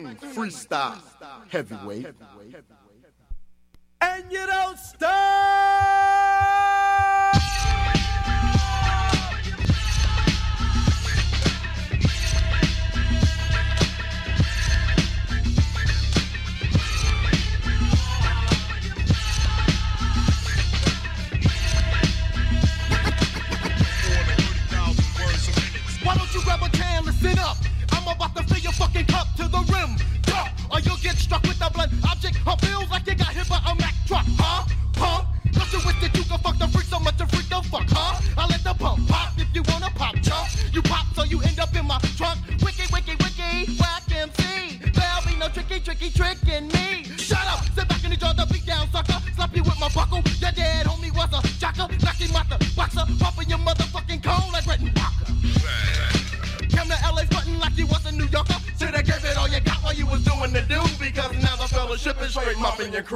Freestyle heavyweight. And you don't stop. Why don't you grab a can, listen up? I'm about to fill your fucking cup to the rim. Duh, or you'll get struck with a blunt object or feels like you got hit by a Mack truck, huh? Huh? Nothing with it, you can fuck the freak so much the freak don't fuck, huh? I let the pump pop if you wanna pop, chump. You pop so you end up in my trunk. Wiki, wiki, wiki, whack MC. There'll be no tricky, tricky, tricking me. Shut up, sit back and enjoy the beat down, sucker. Slap you with my buckle. Your dead homie was a jocker. Knock him out the boxer. Popping your motherfucking cone like Bretton Walker. Come to LA frontin' like you was a New Yorker. Shoulda gave it all you got while you was doing the do. Because now the fellowship is straight mopping your crew.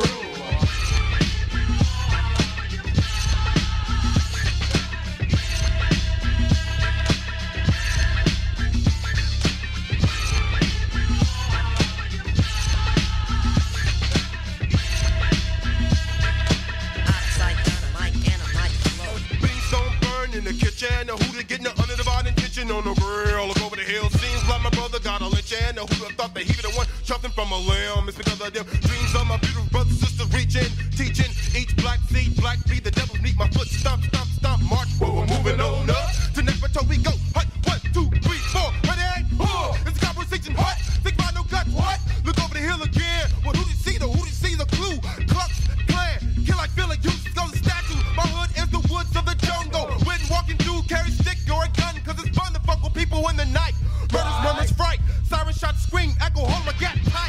In the kitchen, who to get under the body kitchen on the grill. Look over the hill, seems like my brother got a lynch. And who would have thought that he be the one jumping from a limb? It's because of them dreams of my beautiful brothers, sisters reaching, teaching. Each black seed, black beat, the devil meet my foot. Stomp, stomp, stomp, march. Whoa, we're moving on up to Neferto we go. Hut, 1, 2, 3, 4. Ready? It's a conversation. What? Think about no guts. What? Look over the hill again. Well, who did see the? Who did see the clue? Clucks, clan, kill like Philly. You go to statue. My hood is the woods of the jungle. Walking through, carry stick or a gun, cause it's fun to fuck with people in the night. Murders, murmurs, fright, siren shots, scream, echo, hold my gap tight.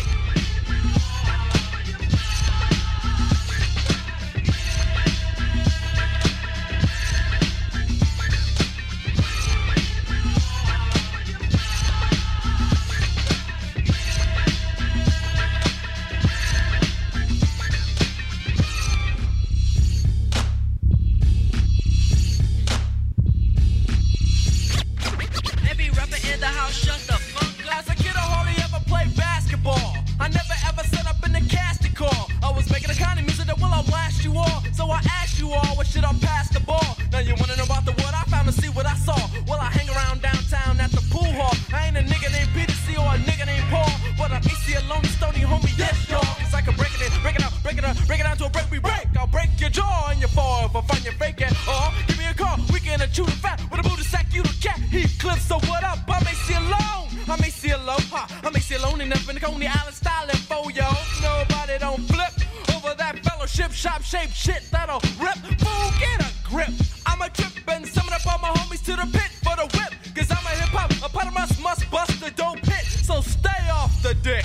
Shut the fuck up. As a kid, I hardly ever played basketball. I never ever set up in the casting call. I was making the kind of music that will outlast you all. So I asked you all, what should I pass the ball? Now you wanna know about the what I found and see what I saw. Well, I hang around downtown at the pool hall. I ain't a nigga named Peter C or a nigga named Paul, but I'm AC alone, stony homie, yes y'all. Cause I can break it in, break it out, break it out, break it out to a break we break. I'll break your jaw and your fall if I find you faking. Or give me a call, we can chew the fat with a booty sack, you the cat. He clips, so what up? I may see alone. I may see alone, I may see alone enough in the Coney Island style info, yo. Nobody don't flip over that fellowship shop shaped shit that'll rip. Fool, get a grip. I'm a trip and summon up all my homies to the pit for the whip. Cause I'm a hip hop, a part of us must bust the dope hit. So stay off the dick.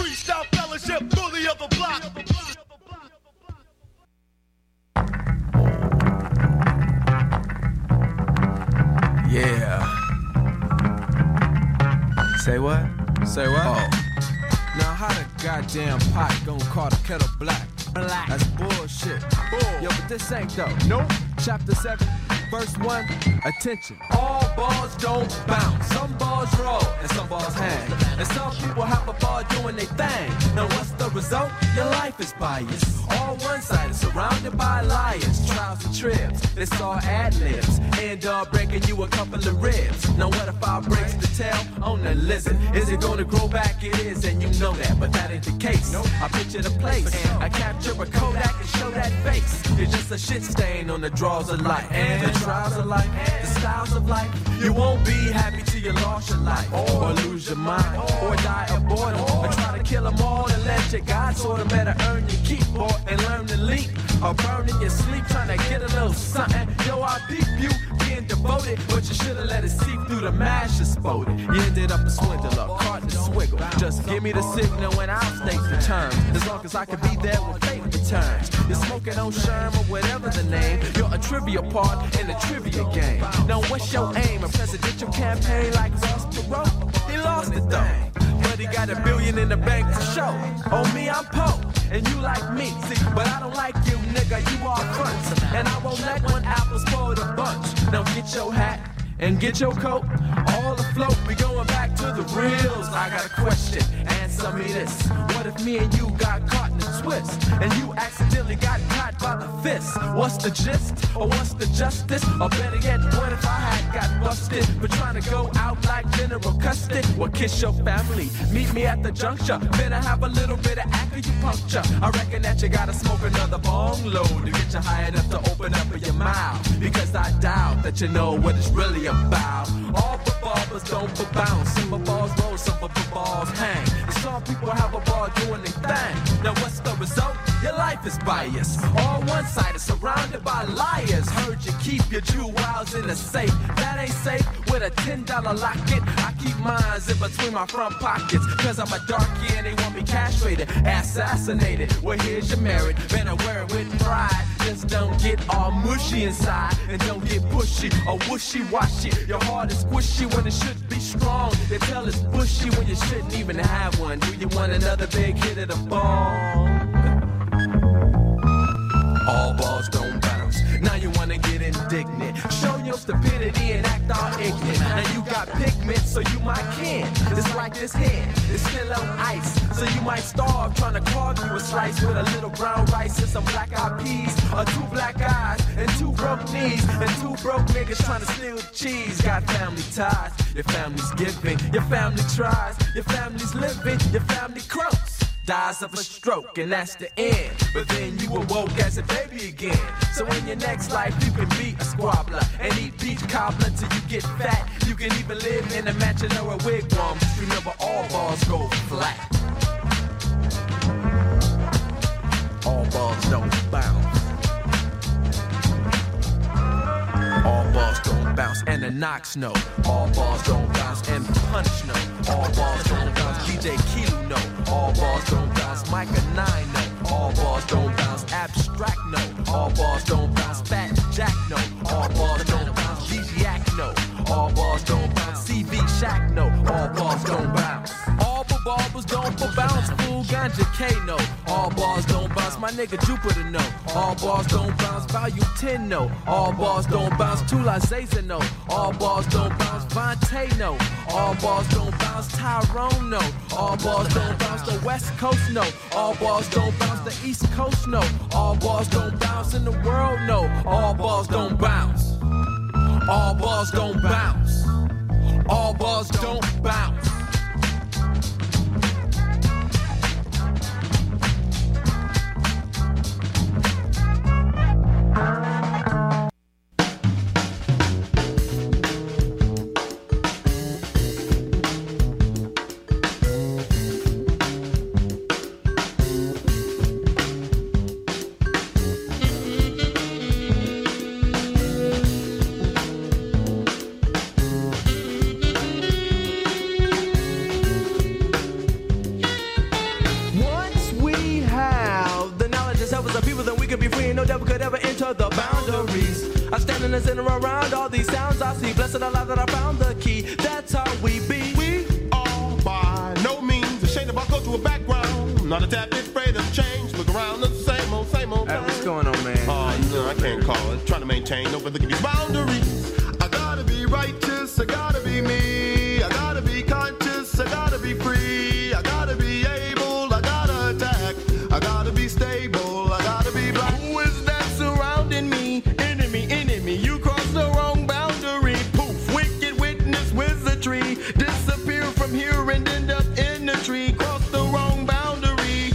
Freestyle fellowship, bully of the block. Say what? Say what? Oh. Now how the goddamn pot gonna call the kettle black? Black. That's bullshit. Bull. Yo, but this ain't though. Nope. Chapter 7, verse 1, attention. All balls don't bounce. Some balls roll And some balls hang. and some people have a ball doing their thing. Now what's the result? Your life is biased. All one-sided, surrounded by liars. Trials and trips, it's all ad-libs. End up breaking you a couple of ribs. Now what if I break the tail on the lizard? Is it gonna grow back? It is, and you know that, but that ain't the case. I picture the place, I capture a Kodak and show that face. You're just a shit stain on the drawers of life. And the trials of life, the styles of life. You won't be happy till you lost your life. Or lose your mind, or die of boredom. Or try to kill them all and let your God sort of better earn your keep. Or and learn to leap, or burn in your sleep trying to get a little something. Yo, I peep you being devoted, but you should've let it seep through the mash exploded. You ended up a swindler, caught in the swiggle. Just give me the signal and I'll state the terms. As long as I can be there when fate returns. You're smoking on Sherm or whatever the name. You're a trivia part in the trivia game. Now what's your aim? A presidential campaign like Ross Perot? He lost it though, but he got $1 billion in the bank to show. Oh me, I'm Poe, and you like me. See, but I don't like you, nigga. You are front, and I won't let one apple spoil the bunch. Now get your hat and get your coat, all afloat. We going back to the reals. I got a question, answer me this. What if me and you got caught in a twist, and you accidentally got caught by the fist? What's the gist, or what's the justice? Or better yet, what if I had got busted for trying to go out like General Custard? Well, kiss your family, meet me at the juncture. Better have a little bit of acupuncture. I reckon that you gotta smoke another bong load to get you high enough to open up your mouth. Because I doubt that you know what it's really about. All the barbers don't bounce. Some balls roll, some balls hang. And some people have a ball doing their thing. Now what's the result? Your life is biased. All one-sided, surrounded by liars. Heard you keep your jewels in the safe. That ain't safe with a $10 locket. I keep mines in between my front pockets. Cause I'm a darkie and they want me castrated, assassinated. Well, here's your merit. Better wear it with pride. Just don't get all mushy inside. And don't get pushy or wishy-washy. Your heart is squishy when it should be strong. They tell it's bushy when you shouldn't even have one. Do you want another big hit of the ball? All balls don't bounce. Now you wanna get indignant. Show your stupidity and act all ignorant. Now you got pigment, so you might can. It's like this hand, it's still on ice. So you might starve trying to carve you a slice with a little brown rice and some black-eyed peas. Or 2 black eyes and 2 broke knees. And 2 broke niggas trying to steal the cheese. Got family ties, your family's giving. Your family tries, your family's living. Your family croaks, dies of a stroke, and that's the end. But then you awoke as a baby again. So in your next life you can be a squabbler and eat beach cobbler till you get fat. You can even live in a mansion or a wigwam. Just remember, all balls go flat. All balls don't bounce. All balls don't bounce, and the knocks know. All balls don't bounce, and the punish know. All balls don't bounce, DJ Kilu know. All balls don't bounce, Micah 9 know. All balls don't bounce, Abstract know. All balls don't bounce, Fat Jack know. All balls don't bounce, DJ know. All balls don't bounce, CV Shack know. All balls don't bounce. All barbers don't bounce, fool Ganja K know. All balls don't bounce, my nigga Jupiter know. All balls don't bounce, Value 10 know. All balls don't bounce, Tula Zaza know. All balls don't bounce, Vontae know. All balls don't bounce, Tyrone know. All balls don't bounce, the West Coast know. All balls don't bounce, the East Coast know. All balls don't bounce in the world know. All balls don't bounce. All balls don't bounce. All balls don't bounce. The boundaries. I stand in the center around all these sounds I see. Blessed Allah that I found the key. That's how we be. We are Not a tap, it's afraid of change. Look around, the same old thing. What's going on, man? Oh, no, I can't call it. Trying to maintain, no, but look at these boundaries. I gotta be righteous, I gotta be me. I gotta be conscious, I gotta be free. I gotta be able, I gotta attack. I gotta be stable, I gotta be black. Who is that surrounding me? Enemy, you crossed the wrong boundary. Poof, wicked witness, wizardry. Disappear from here and end up in the tree. Cross the wrong boundary.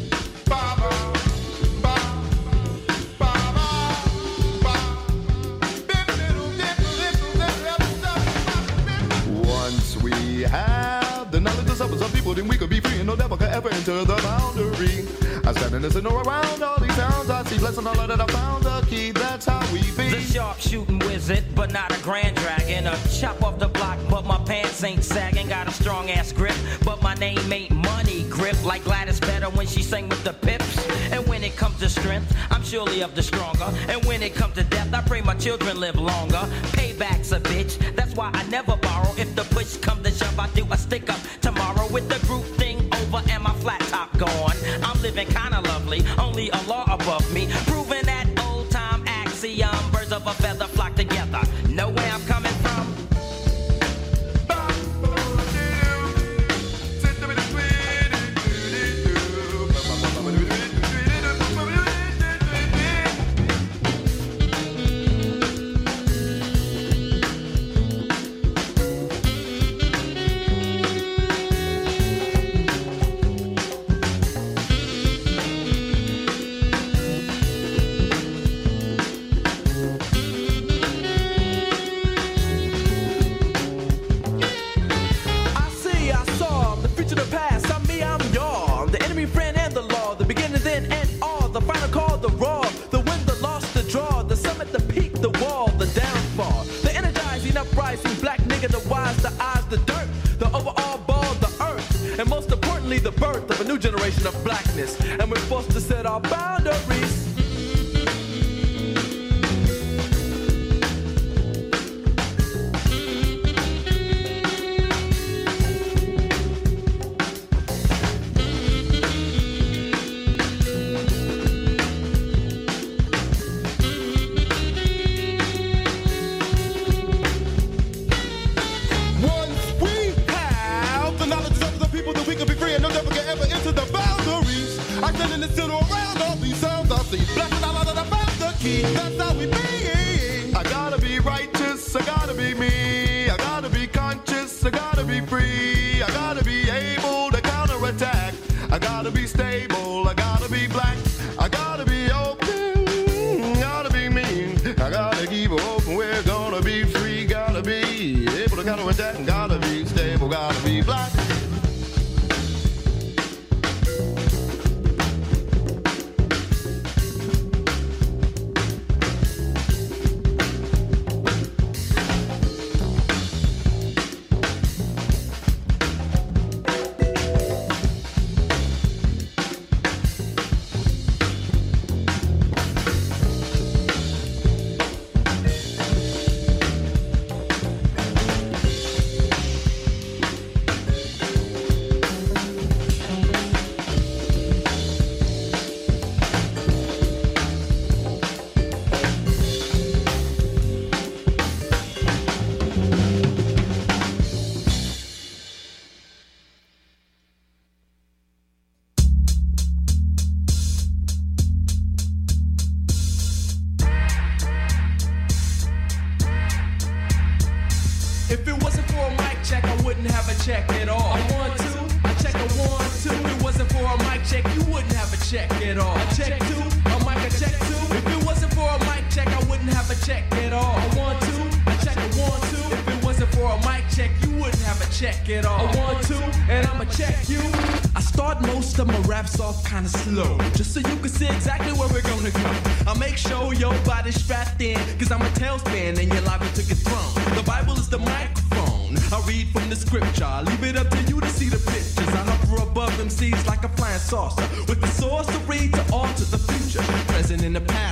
Once we have the knowledge of some people, then we could be free and no devil could ever enter the boundary. I stand and listen around all these sounds. I see blessing all that I found the key. That's how we be. The sharpshooting wizard, but not a grand dragon. A chop off the block, but my pants ain't sagging. Got a strong ass grip, but my name ain't Money Grip. Like Gladys better when she sang with the Pips. And when it comes to strength, I'm surely of the stronger. And when it comes to death, I pray my children live longer. Payback's a bitch, that's why I never borrow. If the push comes to shove, I do a stick up tomorrow with the group thing over and my flat top gone. I'm living kinda lovely, only a law above me. Proving that old time axiom, birds of a feather flock together. Know where I'm coming from? The birth of a new generation of blackness, and we're forced to set our boundaries. That's how we be. I gotta be righteous, I gotta be me. I gotta be conscious, I gotta be free. I gotta be able to counterattack. I gotta be stable, I gotta be black. I gotta be open, gotta be mean. I gotta keep open, we're gonna be free. Gotta be able to counterattack. Gotta be stable, gotta be black. If it wasn't for a mic check, I wouldn't have a check at all. A 1, 2, I check a 1, 2. If it wasn't for a mic check, you wouldn't have a check at all. A check 2, a mic a check 2. If it wasn't for a mic check, I wouldn't have a check at all. A 1, 2, I check a 1, 2. If it wasn't for a mic check, you wouldn't have a check at all. A 1, 2, and I'ma check you. I start most of my raps off kinda slow, just so you can see exactly where we're gonna go. I make sure your body's strapped in, cause I'm a tailspin and you're liable to get thrown. The Bible is the microphone. I read from the scripture. I leave it up to you to see the pictures. I hover above them seas like a flying saucer, with the sorcery to alter the future. Present in the past, and we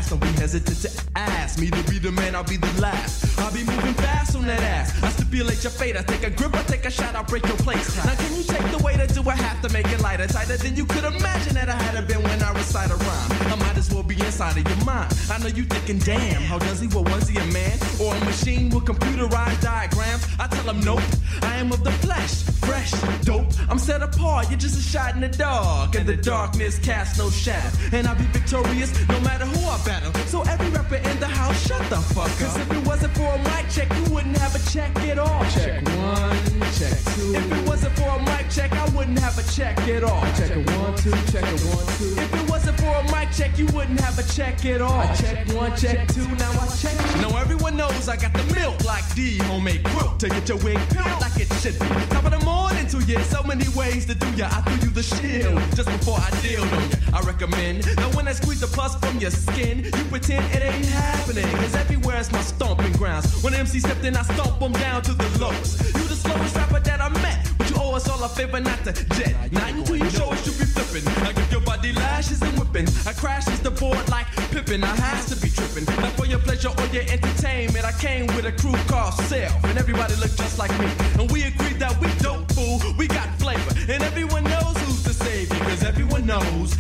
hesitant to ask me to be the man, I'll be the last. I'll be moving fast on that ass. I stipulate your fate. I take a grip, I take a shot, I'll break your plates. Now can you take the way to do I have to make it lighter, tighter than you could imagine that I had been when I recite a rhyme. I might as well be inside of your mind. I know you thinking, damn, how does he? Well, was he a man or a machine with computerized diagrams? I tell him, nope, I am of the flesh, fresh, dope. I'm set apart, you're just a shot in the dark, and the darkness casts no shadow. And I'll be victorious no matter who I battle. So every rapper in the house, shut the fuck up. Cause if it wasn't for a mic check, you wouldn't have a check at all. Check one, check two. If it wasn't for a mic check, I wouldn't have a check at all. Check a 1, 2, check a 1, 2. If it wasn't for a mic check, you wouldn't have a check at all. I check 1, check 2, now I check. Now everyone knows I got the milk like D, homemade quilt to get your wig built like it should be. Top of the morning to you, so many ways to do ya. I threw you the shield just before I dealed on ya. I recommend that when I squeeze the pus from your skin, you pretend it ain't happening. Cause everywhere is my stomping grounds. When MC stepped in, I stomp them down to the lowest. You the slowest rapper that I met, but you owe us all a favor not to jet. Not until you show us you be flipping. I give your body lashes and whipping. I crashes the board like Pippin. I has to be tripping. Not for your pleasure or your entertainment. I came with a crew called Self, and everybody looked just like me. And we agreed that we dope, fool. We got flavor, and everyone knows who's the savior. Cause everyone knows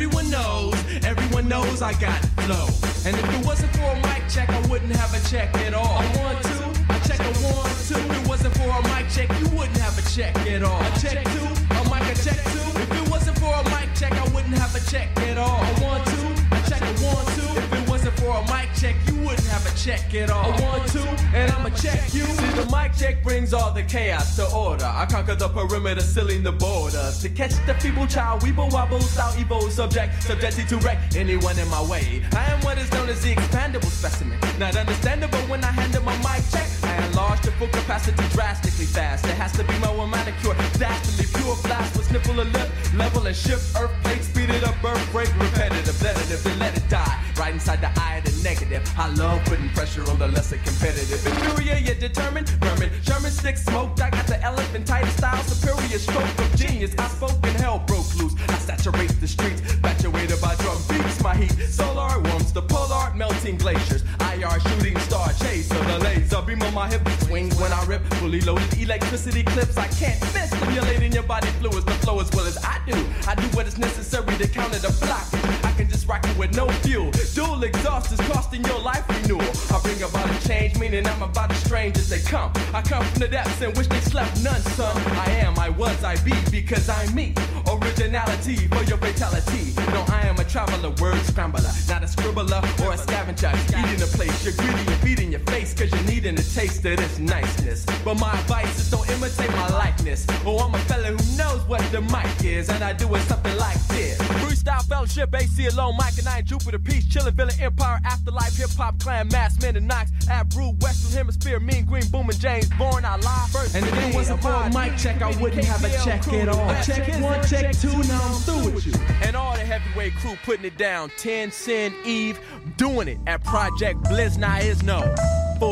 I got flow. And if it wasn't for a mic check, I wouldn't have a check at all. I want to, I check a 1, 2. If it wasn't for a mic check, you wouldn't have a check at all. I check 2, a mic a check 2. If it wasn't for a mic check, I wouldn't have a check at all. I want to, I check a 1, 2. If it wasn't for a mic check, you wouldn't have a check at all. I want to, and I'ma check you. See, the mic check brings all the chaos to order. I conquer the perimeter, sealing the borders. To catch the feeble child, weeble wobble, style evil, subjected to wreck anyone in my way. I am what is known as the expandable specimen. Not understandable when I handle my mic check. I enlarge the full capacity drastically fast. There has to be more manicure, dastardly pure blast with nipple a lip, level and shift, earth plate, speed it up, birth rate, repetitive, sedative, then let it die. Right inside the eye of the negative. I love putting pressure on the lesser competitive. Inferior, you're determined, vermin, Sherman stick smoked. I got the elephantitis style, superior stroke of genius. I spoke and hell broke loose. I saturate the streets, infatuated by drug beats. My heat, solar warms the polar, melting glaciers. IR shooting star chaser, the laser beam on my hip swings when I rip. Fully loaded electricity clips. I can't miss stimulating your body fluids, the flow as well as I do. I do what is necessary to counter the block. I can just rock it with no fuel. Dual exhaust is costing your life renewal. I bring about a change, meaning I'm about as strange as they come. I come from the depths in which they slept none, son. I am, I was, I be, because I'm me. Originality for your fatality. No, I am a traveler, word scrambler, not a scribbler or a scavenger. Eating a place, you're greedy and feeding your face, cause you're needing a taste of this niceness. But my advice is don't imitate my likeness. Oh, I'm a fella who knows what the mic is, and I do it something like this. Freestyle fellowship, AC alone, Mike and I, Jupiter Peace, chillin' Villa Empire, Afterlife, Hip Hop Clan, Mass Men and Knox, Ab Brew, Western Hemisphere, Mean Green, Boom and James, Born, I lie first. And if it wasn't for a mic check, I wouldn't have a check at all. I check 1, check 2, now I'm through with you. And all the heavyweight crew putting it down. 10 Sin Eve doing it at Project Blizz. Now is no fool.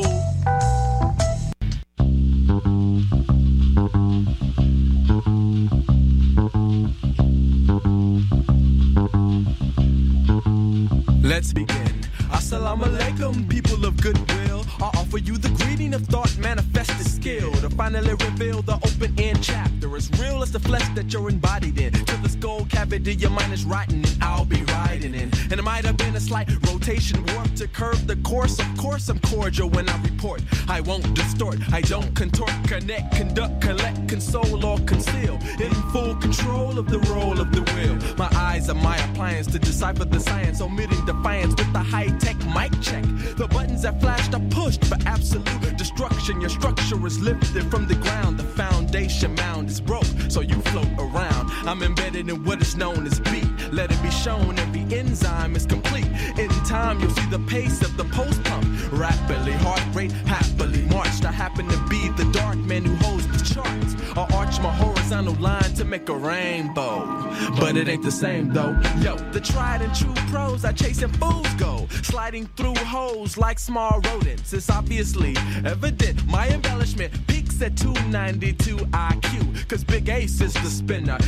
Let's begin. Assalamu alaikum, people of goodwill. I offer you the greeting of thought, manifested skill to finally reveal the open-end chapter. As real as the flesh that you're embodied in. To the skull cavity your mind is rotting in, I'll be riding in. And it might have been a slight rotation work to curve the course. Of course I'm cordial when I report. I won't distort, I don't contort, connect, conduct, collect, console, or conceal. In full control of the role of the wheel. My eyes are my appliance to decipher the science, omitting defiance with the high-tech mic check. The buttons that flashed are pushed for absolute destruction. Your structure is lifted from the ground. The foundation mound is broke, so you float around. I'm embedded in what is known as beat. Let it be shown every enzyme is complete. In time, you'll see the pace of the post pump. Rapidly, heart rate happily marched. I happen to be the dark man who holds the charts. I arch my horizontal line to make a rainbow. But it ain't the same though. Yo, the tried and true pros are chasing fools go. Sliding through holes like small rodents. It's obviously evident my embellishment peaks said 292 IQ, cause Big Ace is the spinner,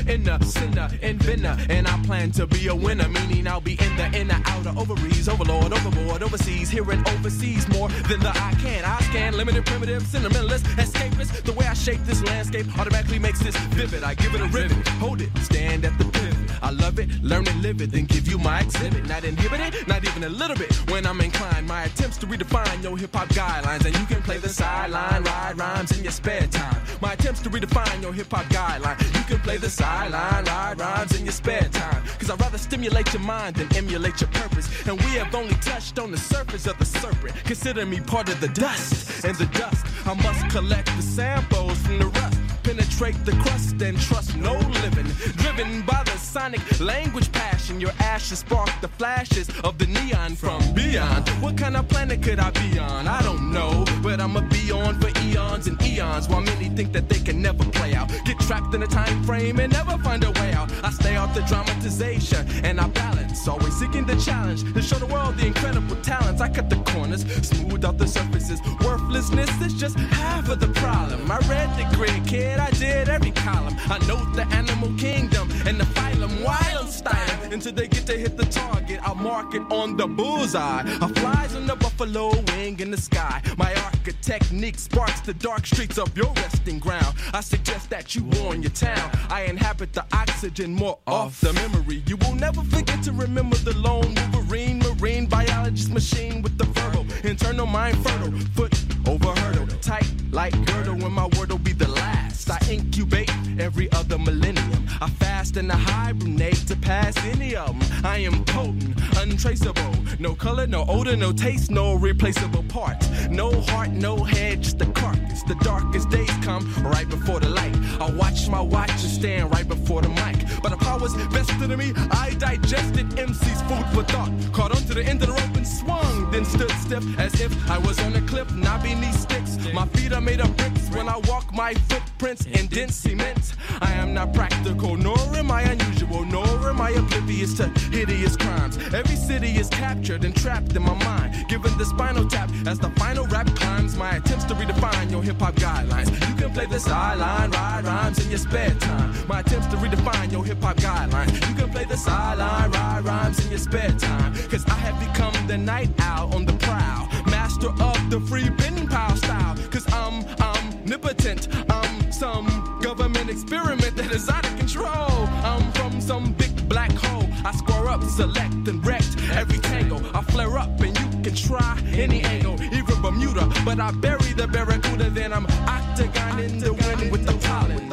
inventor, and I plan to be a winner, meaning I'll be in the inner, outer, ovaries, overlord, overboard, overseas, here and overseas, more than the I can. I scan, limited, primitive, sentimentalist, escapist. The way I shape this landscape automatically makes this vivid. I give it a ribbon, hold it, stand at the pivot. I love it, learn it, live it, then give you my exhibit. Not inhibited, not even a little bit. When I'm inclined, my attempts to redefine your hip-hop guidelines, and you can play the sideline, ride rhymes in your spare time. My attempts to redefine your hip-hop guideline. You can play the sideline, ride rhymes in your spare time. Cause I'd rather stimulate your mind than emulate your purpose. And we have only touched on the surface of the serpent. Consider me part of the dust. And the dust, I must collect the samples from the rust. Penetrate the crust and trust no living. Driven by the sonic language passion, your ashes spark the flashes of the neon from beyond. What kind of planet could I be on? I don't know, but I'ma be on for eons and eons, while many think that they can never play out. Get trapped in a time frame and never find a way out. I stay off the dramatization and I balance, always seeking the challenge to show the world the incredible talents. I cut the corners, smooth out the surfaces. Worthlessness is just half of the problem. I read the grid, kid, I did every column. I know the animal kingdom and the phylum, wild style. Until they get to hit the target, I'll mark it on the bullseye. I flies on the buffalo wing in the sky. My architechnique sparks the dark streets of your resting ground. I suggest that you warn your town. I inhabit the oxygen more off the memory. You will never forget to remember the lone Wolverine, marine biologist machine with the verbal internal mind fertile. Foot over hurdle, tight like girdle. When my word'll be the last, I incubate every other millennium. I fast and I hibernate to pass any of them. I am potent, untraceable. No color, no odor, no taste, no replaceable parts. No heart, no head, just a carcass. The darkest days come right before the light. I watch my watch and stand right before the mic. But the powers vested in me, I digested MC's food for thought. Caught onto the end of the rope and swung, then stood stiff as if I was on a cliff, not beneath sticks. My feet are made of bricks when I walk, my footprints in dense cement. I am not practical, nor am I unusual, nor am I oblivious to hideous crimes. Every city is captured and trapped in my mind, given the spinal tap as the final rap climbs. My attempts to redefine your hip-hop guidelines. You can play the sideline, ride rhymes in your spare time. My attempts to redefine your hip-hop guidelines. You can play the sideline, ride rhymes in your spare time. Cause I have become the night owl on the prowl, master of the free pen pal style. Cause I'm omnipotent, I'm some government experiment that is out of control. I'm from some big black hole. I score up, select and wrecked every tangle. I flare up and you can try any angle, even Bermuda, but I bury the barracuda. Then I'm octagon in the wind with the pollen.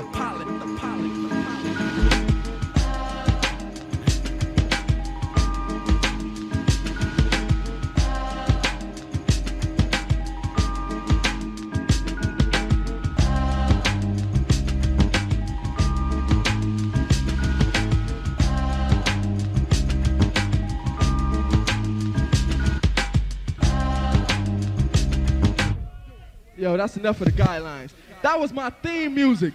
Yo, that's enough of the guidelines. That was my theme music.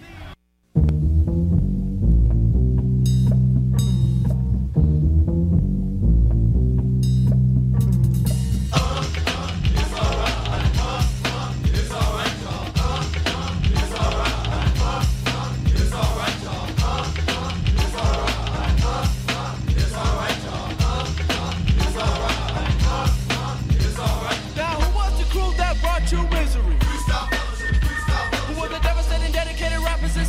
Who were the devastating, dedicated rappers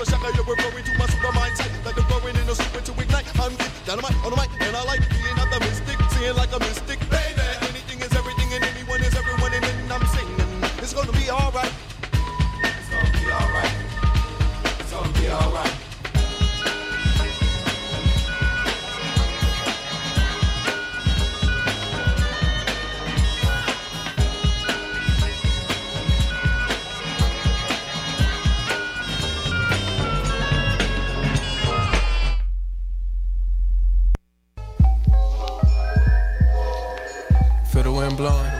shaka, you're referring to my super mindset. Like the burning in a super to ignite. I'm deep, dynamite on the mic, and I like being out the mystic, seeing like a mystic, baby. Anything is everything, and anyone is everyone, and then I'm singing. It's gonna be alright. It's gonna be alright. It's gonna be alright. Feel the wind blowing.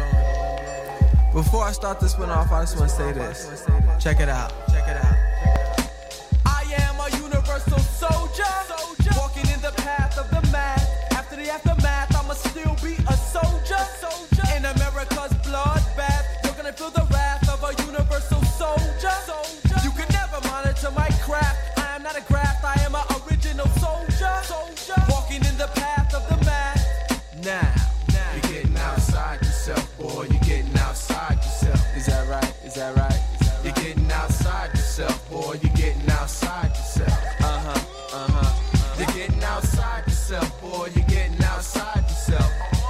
Before I start this one off, I just want to say this. Check it out. Check it out. I am a universal soldier, walking in the path of the math. After the aftermath, I'ma still be a soldier. In America's bloodbath, you're gonna feel the wrath of a universal soldier. You can never monitor my craft. I am not a graft, I am an original soldier. Walking in the path of the math. Now, you're getting outside yourself, boy. You're getting outside yourself. Is that right? Is that right? You're getting outside yourself, boy. You're getting outside yourself. You're getting outside yourself, boy. You're getting outside yourself.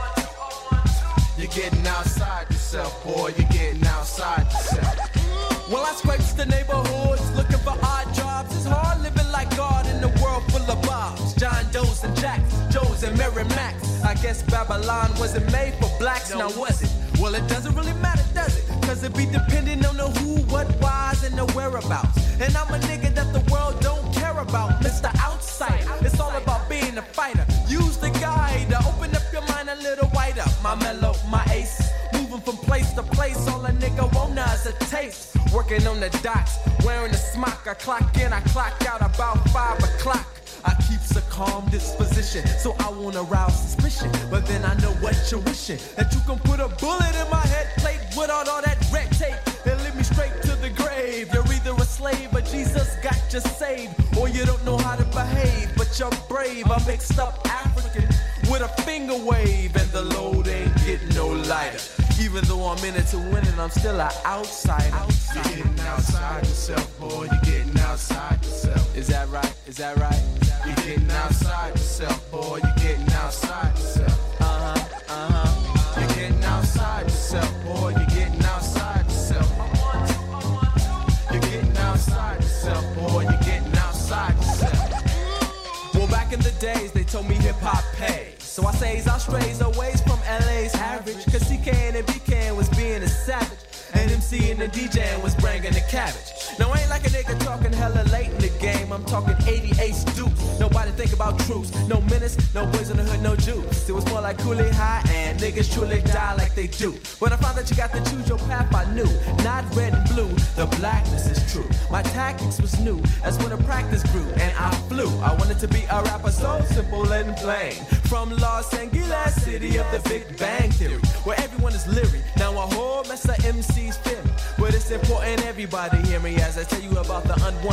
You're getting outside yourself, boy. You're getting outside yourself. Well, I scrapes the neighborhoods looking for odd jobs. It's hard living like God in a world full of Bobs, John Does and Jacks, Joes and Mary Macs. I guess Babylon wasn't made for blacks, now was it? Well, it doesn't really matter, does it? Cause it be depending on the who, what, whys, and the whereabouts. And I'm a nigga that the world don't care about, Mr. Outsider. It's all about being a fighter. Use the guide to open up your mind a little wider. My mellow, my ace, moving from place to place. All a nigga want is a taste. Working on the docks, wearing a smock. I clock in, I clock out about 5 o'clock. I keeps a calm disposition, so I won't arouse suspicion. But then I know what you're wishing, that you can put a bullet in my head plate without all that red tape and lead me straight to the grave. You're either a slave, but Jesus got you saved, or you don't know how to behave, but you're brave. A mixed up African with a finger wave, and the load ain't getting no lighter. Even though I'm in it to win it, I'm still an outsider. You're getting outside yourself, boy. You're getting outside yourself. Is that right? Is that right? You're getting outside yourself, boy. You're getting outside yourself. You're getting outside yourself, boy. You're getting outside yourself. You're getting outside yourself, boy. You're getting outside yourself. Well, back in the days, they told me hip-hop pays. So I says I strays away from LA's average. Cause CKN and BKN was being a savage, and MCing and DJing was bringing the cabbage. Now I ain't like a nigga talking hella late in the game. I'm talking 88 Dukes. Nobody think about troops. No menace, no boys in the hood, no juice. It was more like Kool-Aid High, and niggas truly die like they do. When I found that you got to choose your path, I knew. Not red and blue, the blackness is true. My tactics was new, that's when the practice grew, and I flew. I wanted to be a rapper so simple and plain. From Los Angeles, city of the Big Bang Theory, where everyone is leery. Now a whole mess of MCs feel me, but it's important everybody hear me as I tell you about the unwanted.